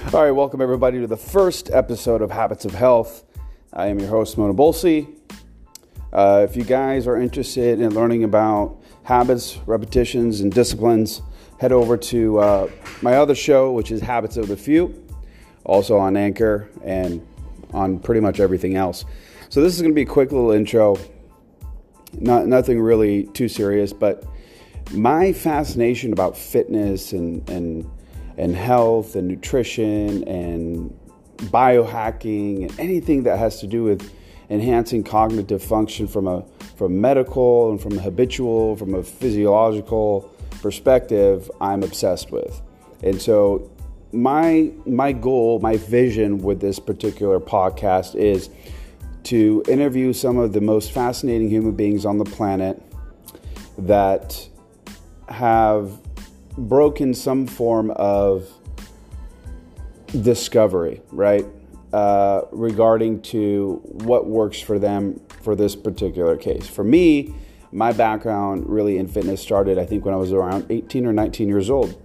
All right, welcome everybody to the first episode of Habits of Health. I am your host, Mona Bolsey. If you guys are interested in learning about habits, repetitions, and disciplines, head over to my other show, which is Habits of the Few, also on Anchor and on pretty much everything else. So this is going to be a quick little intro, nothing really too serious, but my fascination about fitness and health and nutrition and biohacking and anything that has to do with enhancing cognitive function from medical and from a habitual, from a physiological perspective, I'm obsessed with. And so my goal, my vision with this particular podcast is to interview some of the most fascinating human beings on the planet that have broken some form of discovery, right? Regarding to what works for them for this particular case. For me, my background really in fitness started, I think, when I was around 18 or 19 years old.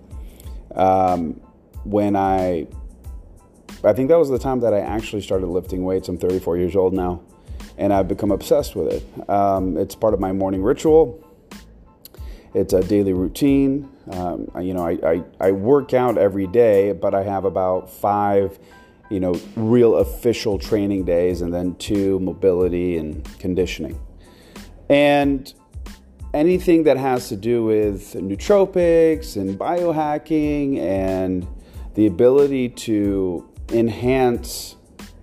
When I think that was the time that I actually started lifting weights. I'm 34 years old now, and I've become obsessed with it. It's part of my morning ritual. It's a daily routine. I work out every day, but I have about 5, real official training days, and then 2 mobility and conditioning. And anything that has to do with nootropics and biohacking and the ability to enhance,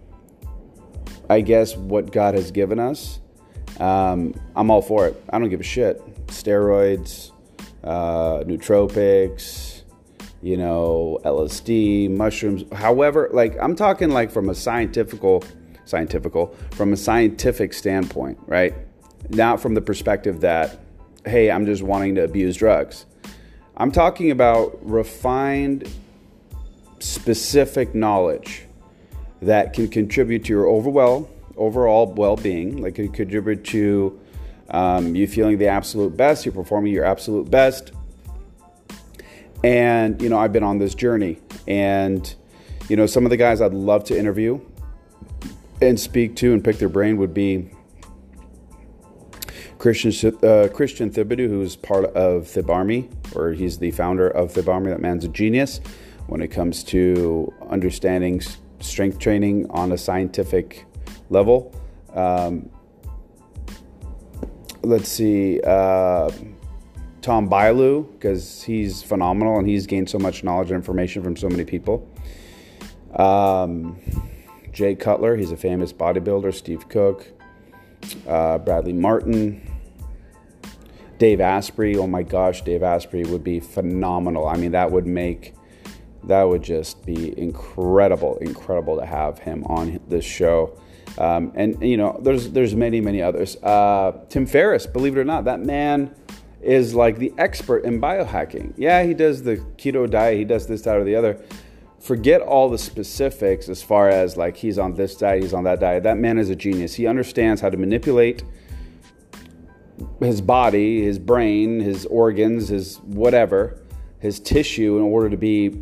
I guess, what God has given us, I'm all for it. I don't give a shit. Steroids, nootropics, LSD, mushrooms. However, I'm talking from a scientific standpoint, right? Not from the perspective that, hey, I'm just wanting to abuse drugs. I'm talking about refined, specific knowledge that can contribute to your overall well-being, like it contribute to you feeling the absolute best, you're performing your absolute best. And, I've been on this journey. And, some of the guys I'd love to interview and speak to and pick their brain would be Christian Thibaudeau, who's part of ThibArmy, or he's the founder of ThibArmy. That man's a genius when it comes to understanding strength training on a scientific level. Let's see, Tom Bilyeu, because he's phenomenal and he's gained so much knowledge and information from so many people. Jay Cutler, he's a famous bodybuilder. Steve Cook, Bradley Martin, Dave Asprey. Oh my gosh, Dave Asprey would be phenomenal. I mean, that would just be incredible to have him on this show. There's many others. Tim Ferriss, believe it or not, that man is like the expert in biohacking. Yeah, he does the keto diet, he does this, that, or the other. Forget all the specifics as far as he's on this diet, he's on that diet. That man is a genius. He understands how to manipulate his body, his brain, his organs, his whatever, his tissue in order to be,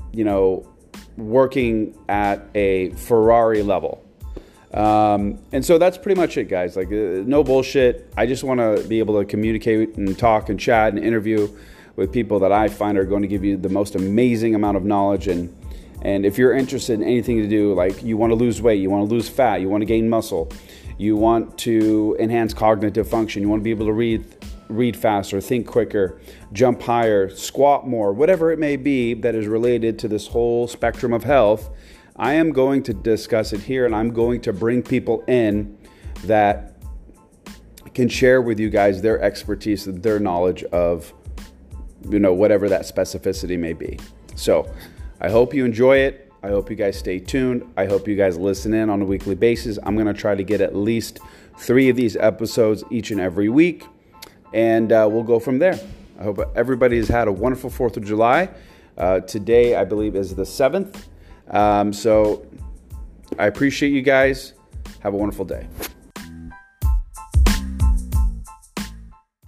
working at a Ferrari level. And so that's pretty much it, guys. No bullshit. I just want to be able to communicate and talk and chat and interview with people that I find are going to give you the most amazing amount of knowledge. And if you're interested in anything to do, you want to lose weight, you want to lose fat, you want to gain muscle, you want to enhance cognitive function, you want to be able to read faster, think quicker, jump higher, squat more, whatever it may be that is related to this whole spectrum of health, I am going to discuss it here, and I'm going to bring people in that can share with you guys their expertise and their knowledge of, whatever that specificity may be. So I hope you enjoy it. I hope you guys stay tuned. I hope you guys listen in on a weekly basis. I'm going to try to get at least 3 of these episodes each and every week, and we'll go from there. I hope everybody has had a wonderful 4th of July. Today, I believe, is the 7th. So I appreciate you guys. Have a wonderful day.